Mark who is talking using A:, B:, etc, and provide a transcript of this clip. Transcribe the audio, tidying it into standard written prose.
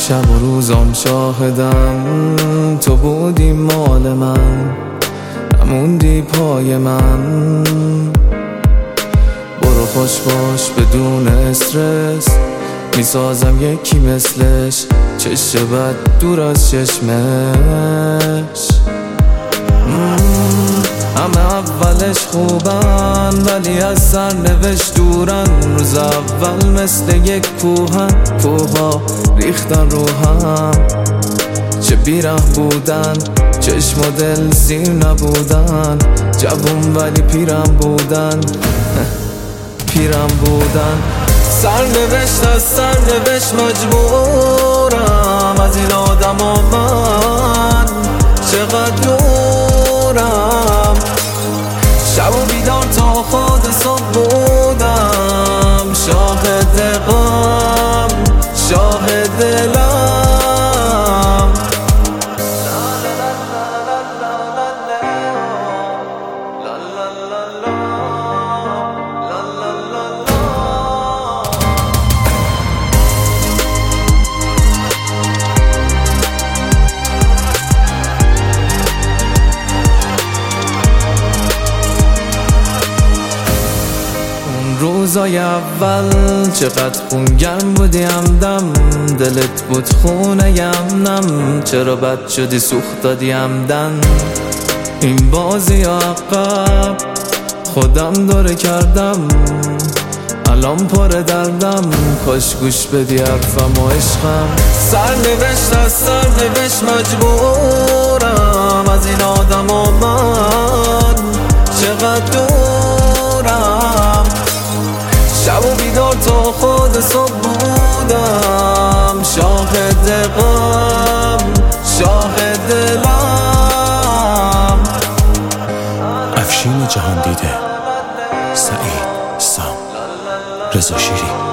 A: شب و روزم شاهدم تو بودی مال من، نموندی پای من. برو خوش باش بدون استرس، میسازم یکی مثلش، چشم بد دور از چشمش. همه اولش خوبن ولی از سرنوشت دورن. روز اول مثل یک کوها ریختن رو هم. چه بیره بودن، چشم و دل زیر نبودن. جوون ولی پیرم بودن سرنوشت از سرنوشت مجبورم، از این آدم و من چقدر دورم. شب و بیدار تا خود صبح بودم، شاهد غم شاهد دلم. روزای اول چقدر خونگرم بودی همدم، دلت بود خونه نم. چرا بد شدی سوخت دادی همدن. این بازی عقب خودم دوره کردم، الان پر دردم. کاش گوش بدی حرفم و عشقم. سرنوشت از سرنوشت مجبورم، از این آدم و من چقدر دورم. شب و بیدار تا خود صبح بودم، شاهد غم شاهد دلم.
B: افشین جهان دیده، سعید سام، رضا شیری.